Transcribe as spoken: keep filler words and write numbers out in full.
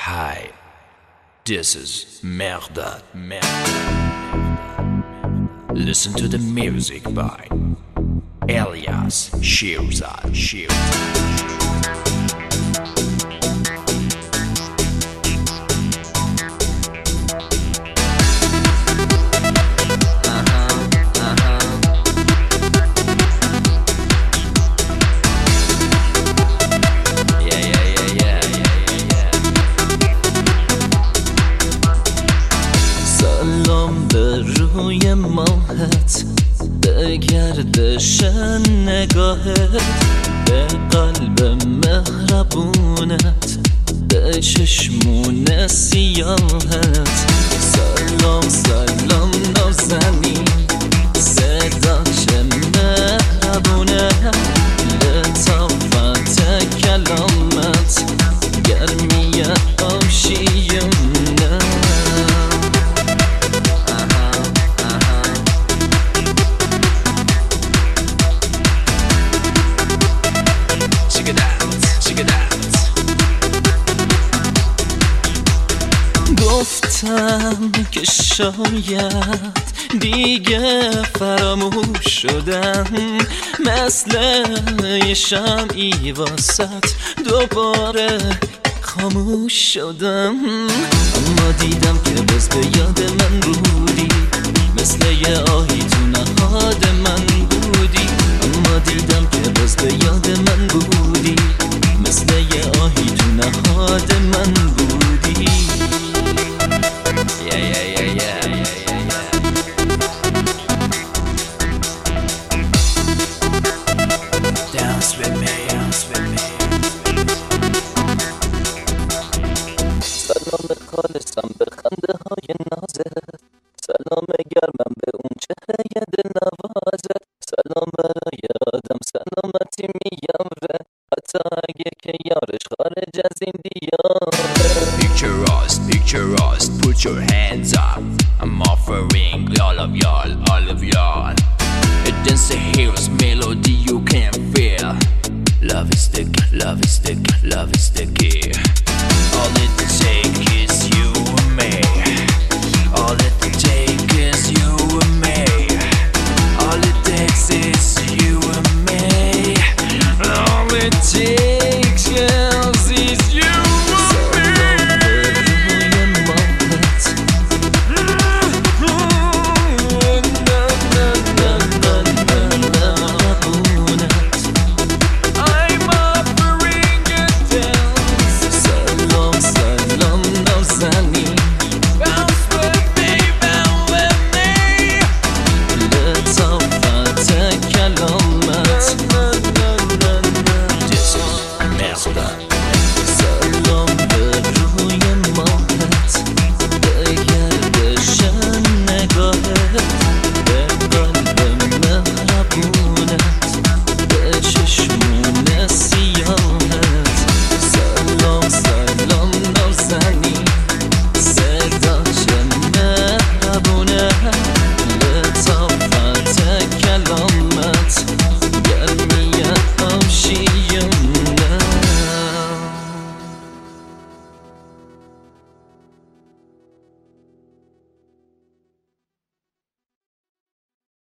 Hi, this is Merdad. Listen to the music by Elias Shirzad. Shirzad. سلام به روی ماهت، به گردش نگاهت، به قلب مهربونت، به چشمون سیاهت. سلام سلام نازنین، صدا چه مهربونه، لطافت کلامت، گرمی آشیونه. گفتم که شاید دیگه فراموش شدم، مثل یه شمعی واسط دوباره خاموش شدم. اما دیدم که باز به یاد من بودی، مثل یه آهی تو نهاد من بودی. اما دیدم که باز به یاد من بودی، مثل یه آهی تو نهاد من بودی. Yeah, yeah, yeah, yeah, yeah, yeah, yeah. Dance with me, dance with me. سلام خالصم به خنده های نازت، سلام گرمم به اون چهره دلنوازت. سلام برای آدم سلامتی میاره، حتی اگه که یارش خارج از این دیاره. Picture us, picture us, put your hands up. I'm offering all of y'all, all of y'all. It's a hero's melody you can feel. Love is the, love is the, love is the key.